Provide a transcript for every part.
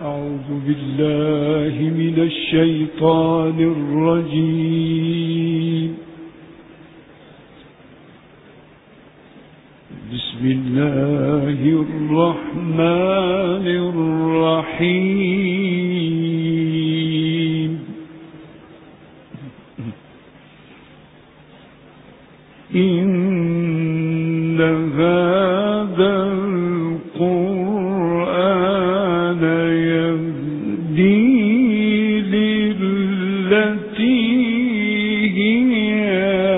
أعوذ بالله من الشيطان الرجيم. بسم الله الرحمن الرحيم. إن هذا القرآن يهدي للتي هي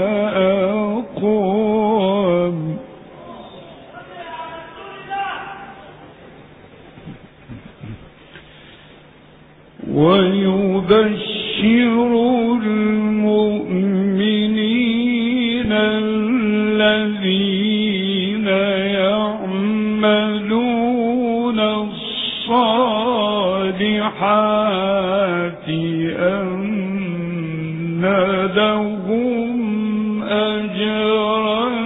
أقوم ويبشر المؤمنين الذين يعملون الصالحات أن لهم أجرا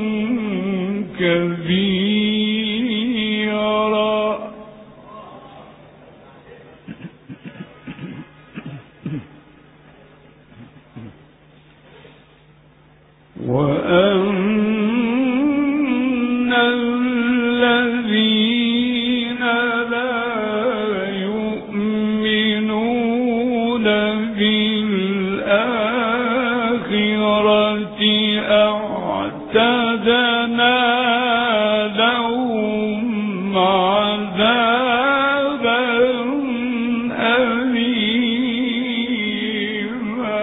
كبيرا. وأن الذين لا يؤمنون بالآخرة أعتدنا لهم عذابا أليما.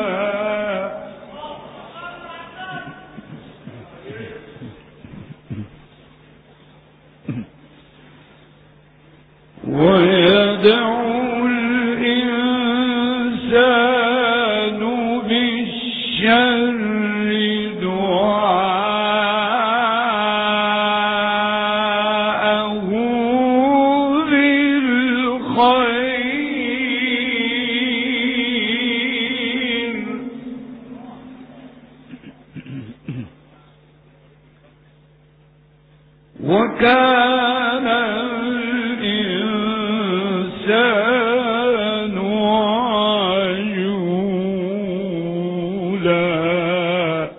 ويدعو الإنسان بالشر دعاءه بالخير. وكان الإنسان عجولا.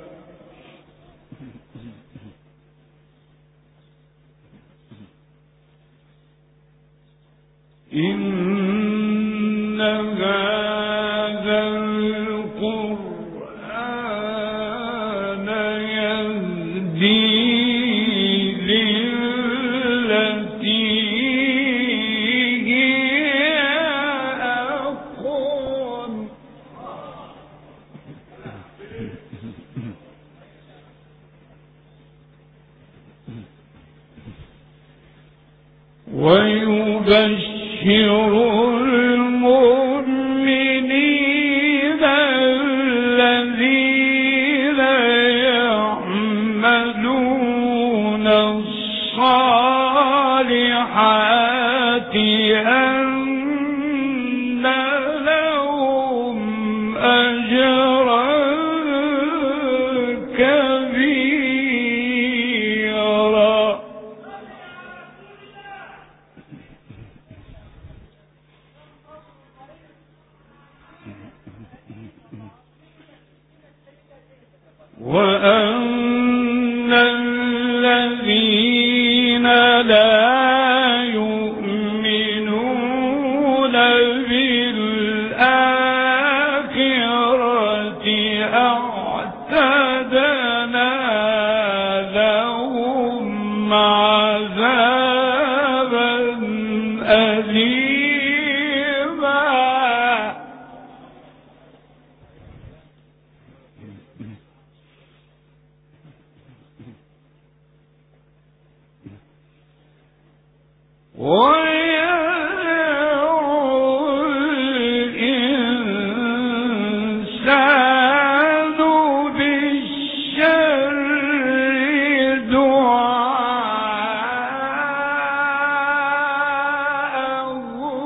إن هذا القرآن يهدي للتي هي أقوم ويبشر المؤمنين الذين يعملون الصالحات أن لهم أجرا كبيرا. وأن الذين لا يؤمنون بالآخرة أعتدنا لهم عذابا أليما. ويدعو الإنسان بالشر دعاءه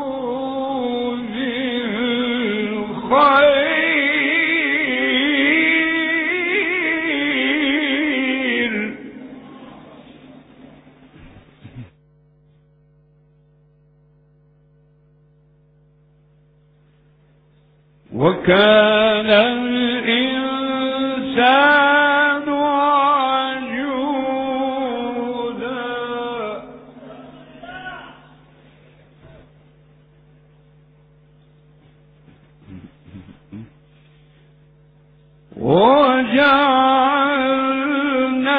بالخير. وكان الإنسان عجولا وجعلنا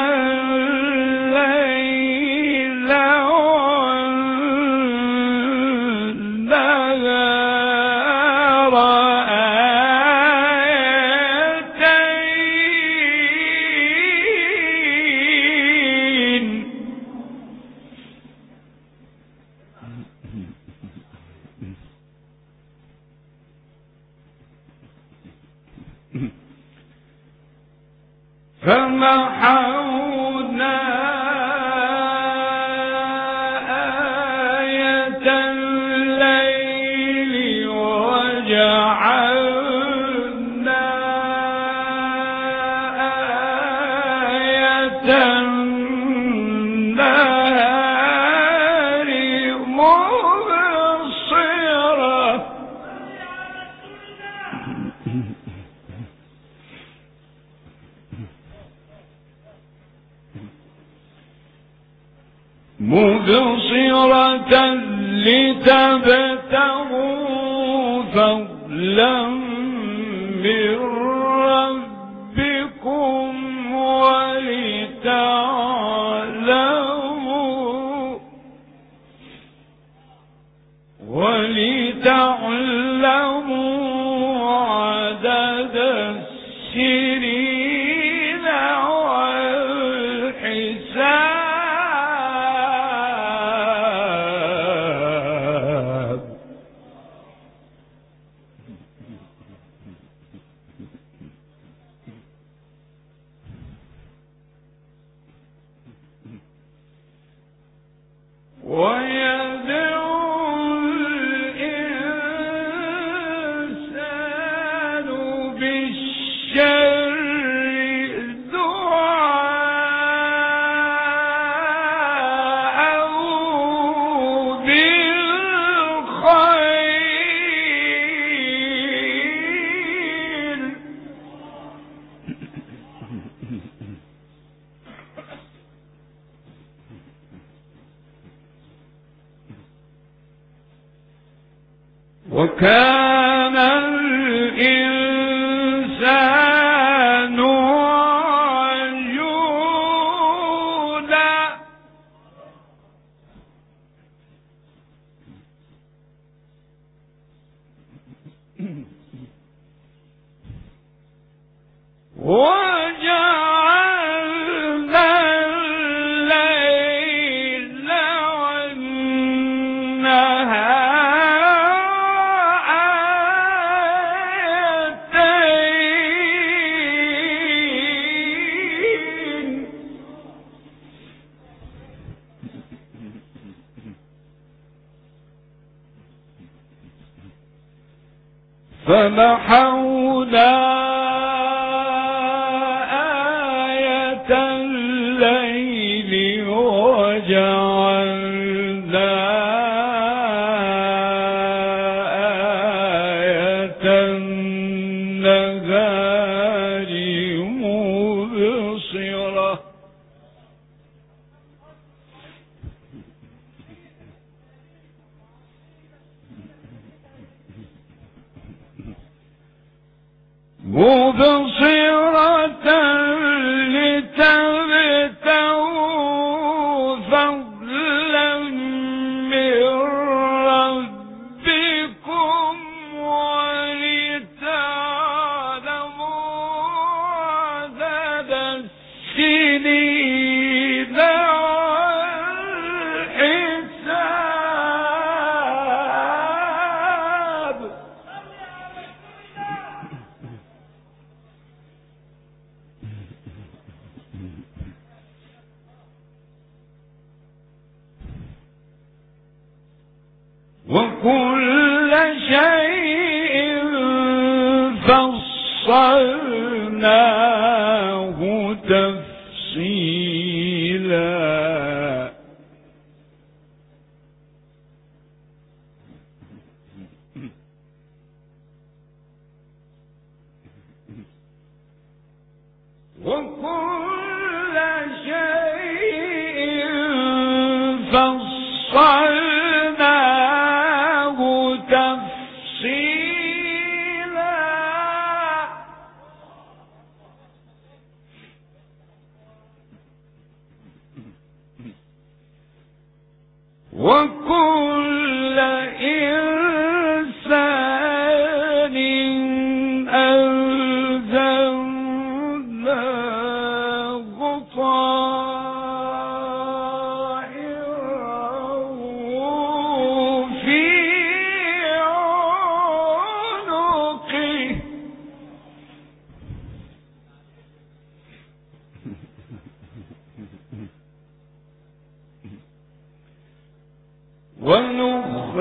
الليل والنهار آيتين فمحونا آية الليل وجعلنا آية النهار مبصرة لتبتغوا فضلا من ربكم ولتعلموا عدد السنين والحساب ويدعو الإنسان بالشر دعاءه بالخير وكان الإنسان عجولا وجعلنا الليل والنهار آيتين فمحونا آية الليل وجعلنا آية النهار مبصرة لتبتغوا فضلا من ربكم ولتعلموا عدد السنين والحساب وكل شيء فصلناه تفصيلا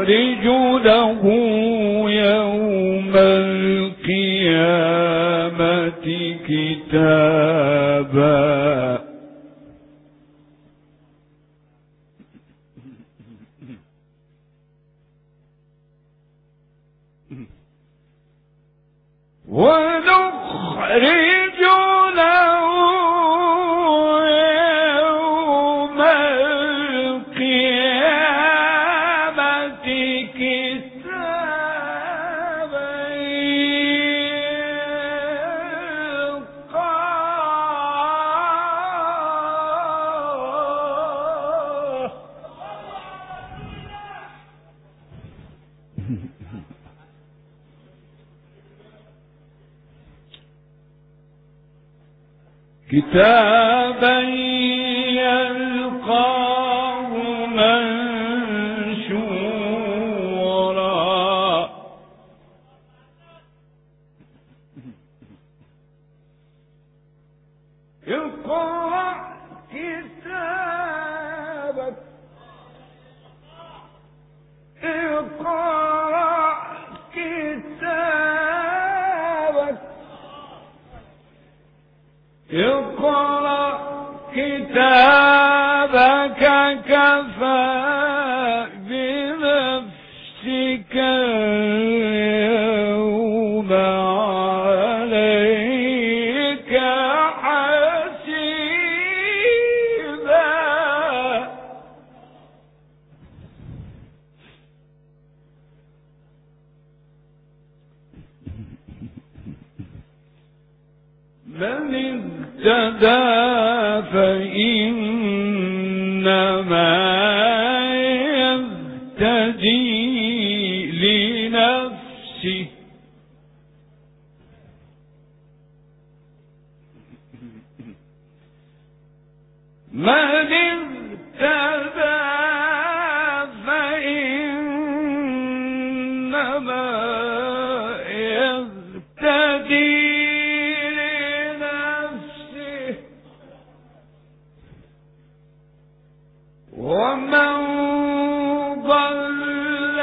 له يوم القيامة كتابا ونخرج له يوم القيامة كتابا يلقاه كتابا يلقاه منشورا اقرأ كتابك اقرأ كتابك اقرأ كتابك كفى بنفسك اليوم عليك حسيبا من اهتدى فإنما يهتدي لنفسه من اهتدى فإنما يهتدي ومن ضل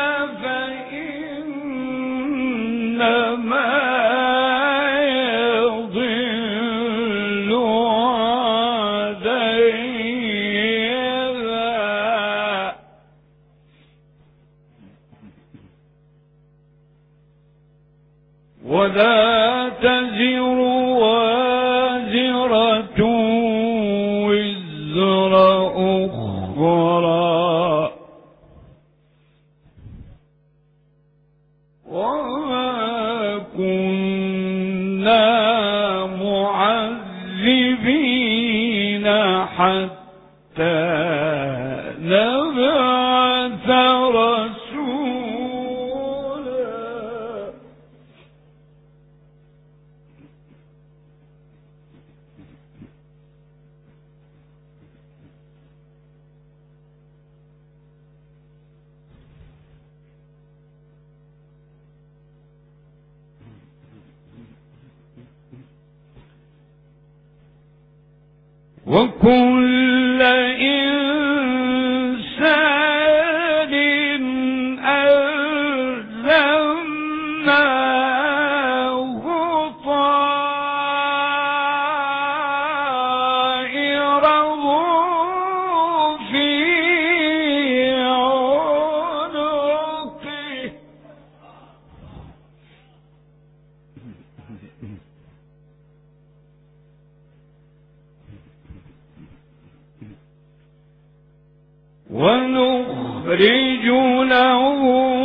فإنما يضل عليها ولا تزر وازرة وزر أخرى وما كنا معذبين حتى نبعث رسولا وكل إنسان ألزمناه طائره في عنقه ونخرج له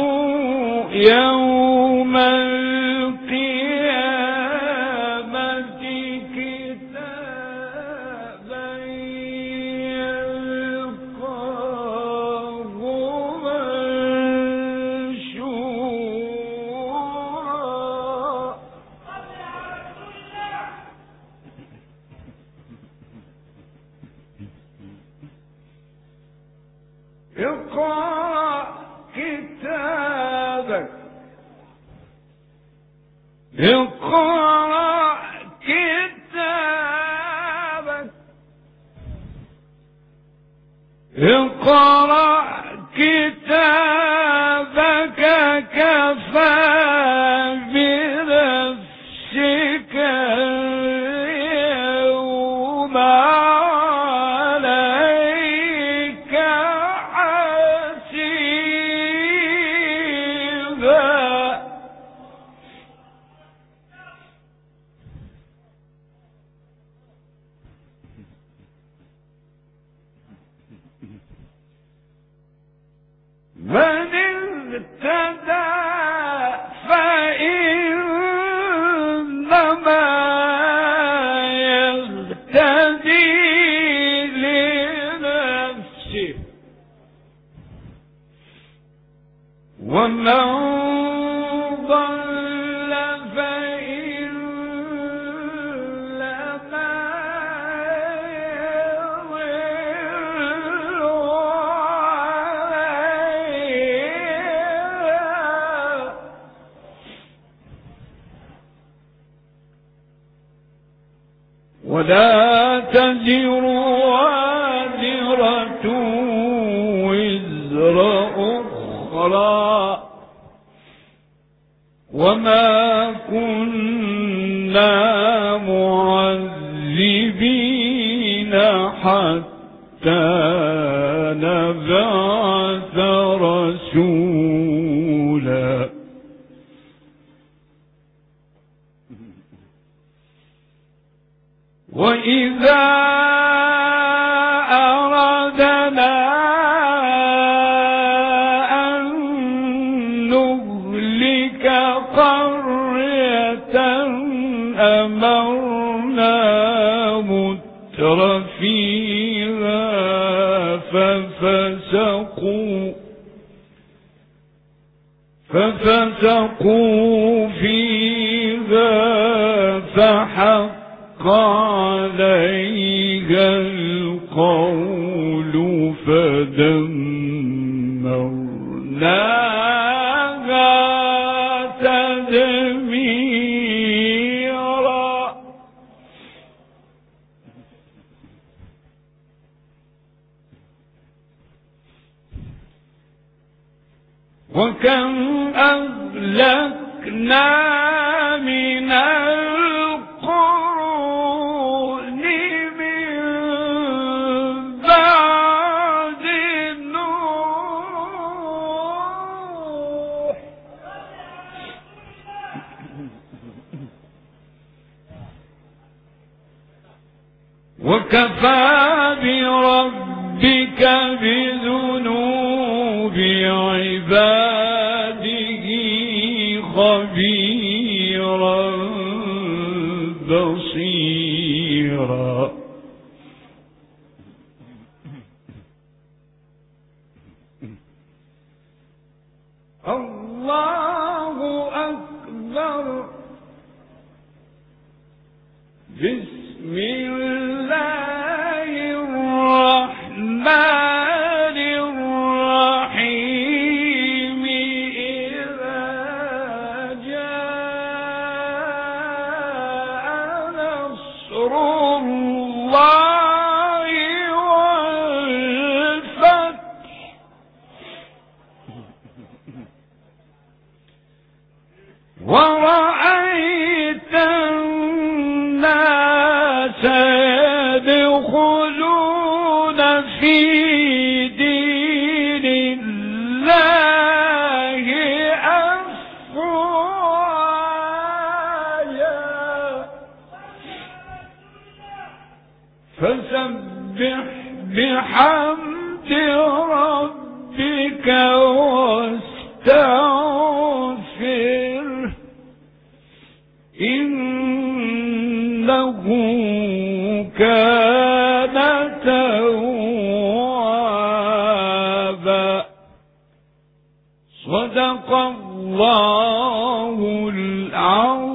يوم القيامة كتابا يلقاه منشورا اقرأ كتابك اقرأ كتابك اقرأ كتابك وكفى بنفسك اليوم عليك حسيبا من اهتدى فإنما يهتدي لنفسه ومن ضل فإنما يضل عليها ولا تزر وازرة وزر أخرى وما كنا معذبين حتى نبعث رسولا وإذا أردنا أن نهلك قرية أمرنا مترفيها ففسقوا فيها فحق عليها القول فدمرناها تدميرا وكم أهلكنا من القرون من بعد نوح وكفى بربك بذنوب عباده خبيرا بصيرا الله أكبر بسم الله الرحمن الرحيم إذا جاء نصر الله والفتح ورأيت الناس يدخلون في دين الله أفواجا فسبح بحمد ربك واستغفره إنه كان توابا صدق الله العظيم.